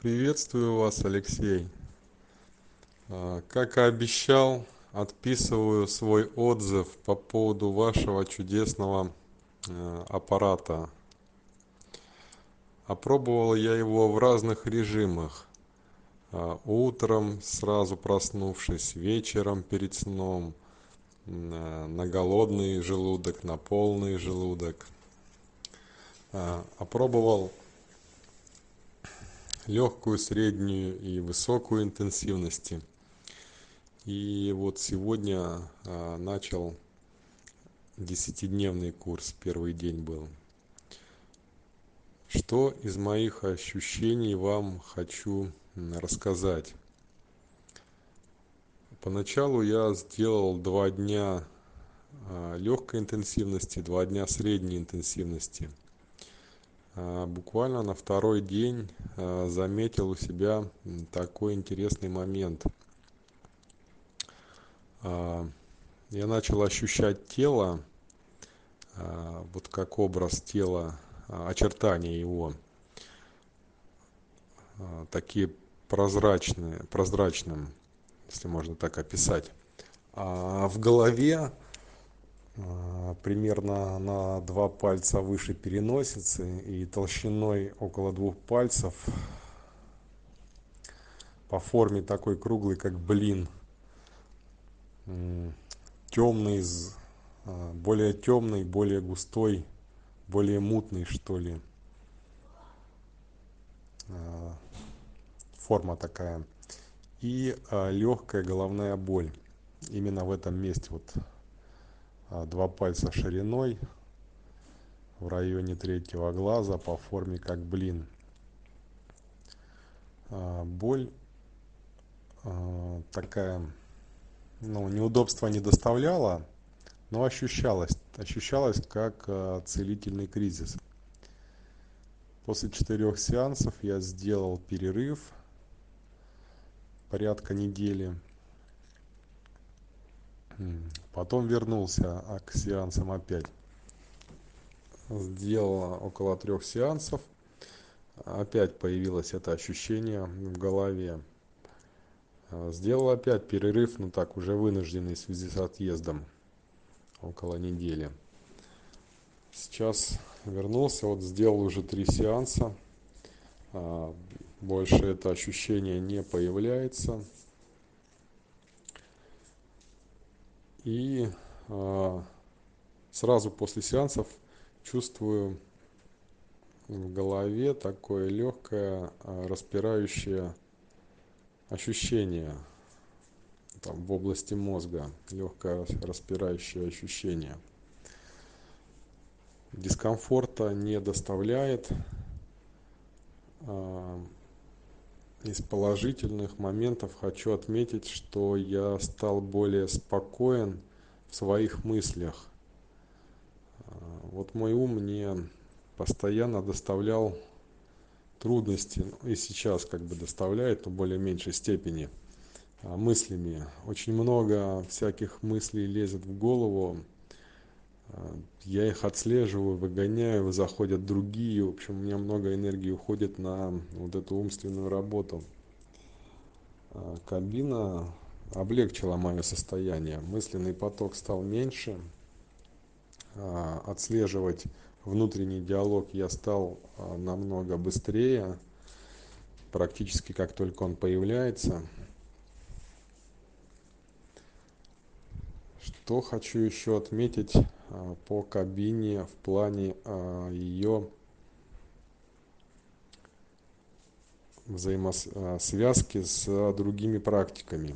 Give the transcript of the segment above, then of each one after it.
Приветствую вас, Алексей. Как и обещал, отписываю свой отзыв по поводу вашего чудесного аппарата. Опробовал я его в разных режимах. Утром, сразу проснувшись, вечером перед сном, на голодный желудок, на полный желудок. Опробовал легкую, среднюю и высокую интенсивности. И вот сегодня начал 10-дневный курс, первый день был. Что из моих ощущений вам хочу рассказать. Поначалу я сделал 2 дня легкой интенсивности, 2 дня средней интенсивности. Буквально на второй день заметил у себя такой интересный момент. Я начал ощущать тело, вот как образ тела, очертания его, такие прозрачным, если можно так описать. А в голове примерно на 2 пальца выше переносицы и толщиной около 2 пальцев, по форме такой круглый, как блин, темный, более темный, более густой, более мутный, что ли. Форма такая. И легкая головная боль. Именно в этом месте вот 2 пальца шириной, в районе 3-го глаза, по форме как блин. Боль такая, неудобства не доставляла, но ощущалась как целительный кризис. После 4 сеансов я сделал перерыв порядка недели. Потом вернулся к сеансам опять. Сделал около 3 сеансов. Опять появилось это ощущение в голове. Сделал опять перерыв, так уже вынужденный в связи с отъездом, около недели. Сейчас вернулся, сделал уже 3 сеанса. Больше это ощущение не появляется. И сразу после сеансов чувствую в голове такое легкое распирающее ощущение там, в области мозга, легкое распирающее ощущение. Дискомфорта не доставляет. Из положительных моментов хочу отметить, что я стал более спокоен в своих мыслях. Вот мой ум мне постоянно доставлял трудности, и сейчас доставляет, но в более меньшей степени, мыслями. Очень много всяких мыслей лезет в голову, я их отслеживаю, выгоняю, заходят другие. В общем, у меня много энергии уходит на эту умственную работу. Кабина облегчила мое состояние, мысленный поток стал меньше, отслеживать внутренний диалог я стал намного быстрее, практически как только он появляется. Что хочу еще отметить по кабине в плане ее взаимосвязки с другими практиками.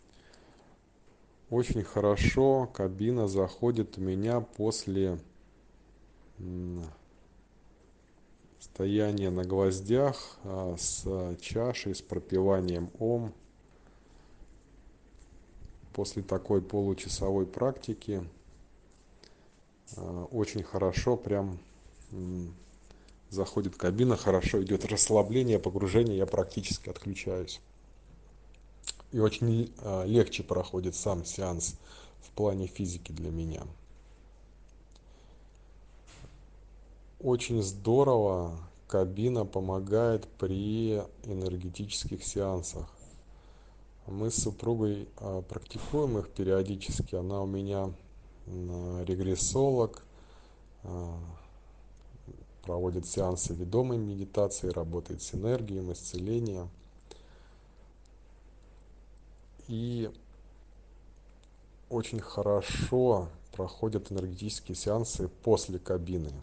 Очень хорошо кабина заходит у меня после стояния на гвоздях с чашей, с пропеванием Ом. После такой получасовой практики очень хорошо прям заходит кабина, хорошо идет расслабление, погружение, я практически отключаюсь. И очень легче проходит сам сеанс в плане физики для меня. Очень здорово, кабина помогает при энергетических сеансах. Мы с супругой практикуем их периодически. Она у меня регрессолог, а, проводит сеансы ведомой медитации, работает с энергией, исцелением. И очень хорошо проходят энергетические сеансы после кабины.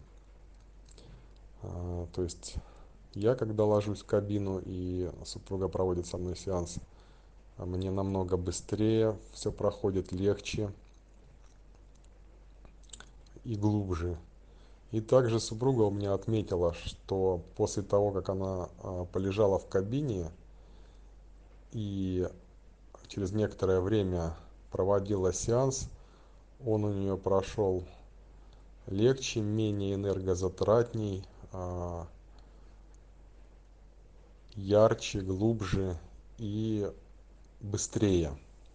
То есть я, когда ложусь в кабину и супруга проводит со мной сеанс, мне намного быстрее все проходит, легче и глубже. И также супруга у меня отметила, что после того, как она полежала в кабине и через некоторое время проводила сеанс, он у нее прошел легче, менее энергозатратней, ярче, глубже и быстрее.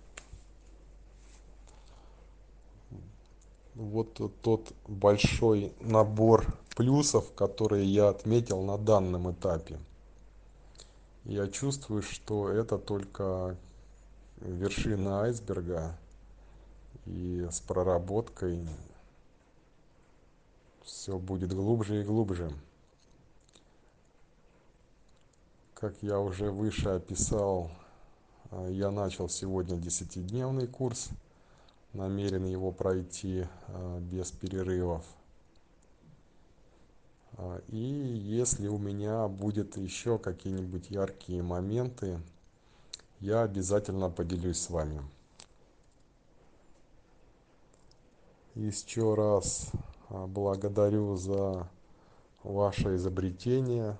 Вот тот большой набор плюсов, которые я отметил на данном этапе. Я чувствую, что это только вершина айсберга, и с проработкой все будет глубже и глубже. Как я уже выше описал, я начал сегодня 10-дневный курс, намерен его пройти без перерывов. И если у меня будет еще какие-нибудь яркие моменты, я обязательно поделюсь с вами. Еще раз благодарю за ваше изобретение.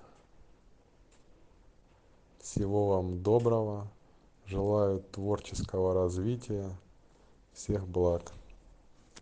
Всего вам доброго. Желаю творческого развития. Всех благ.